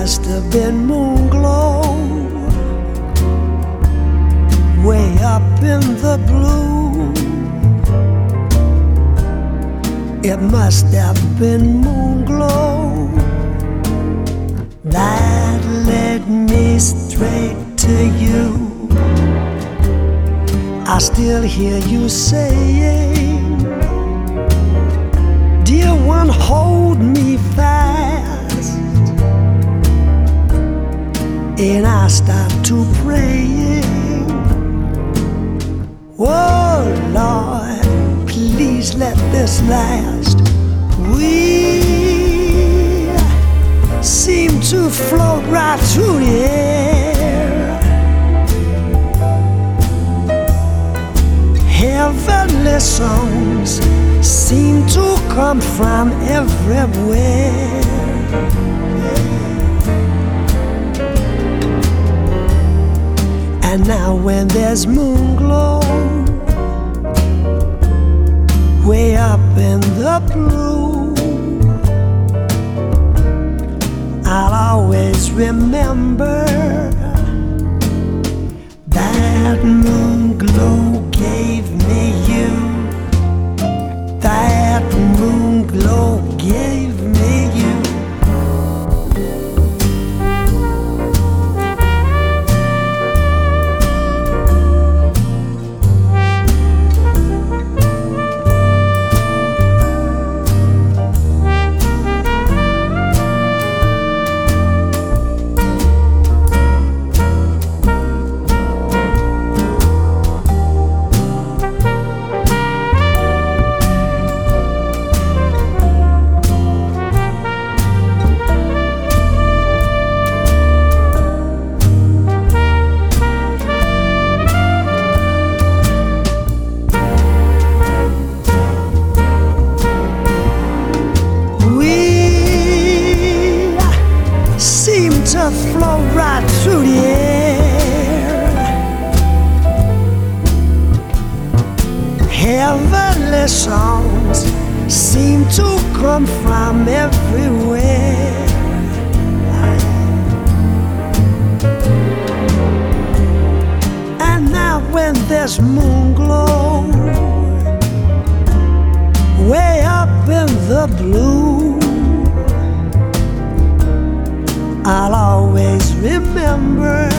must have been moon glow, way up in the blue. It must have been moon glow that led me straight to you. I still hear you saying, dear one, hold me fast. And I start to praying, oh Lord, please let this last. We seem to float right through the air, heavenly songs seem to come from everywhere. And now when there's moon glow, way up in the blue, I'll always remember that moon glow gave me you. That moon glow gave me you. To flow right through the air, heavenly songs seem to come from everywhere. And now when there's moon glow, way up in the blue, I'll always remember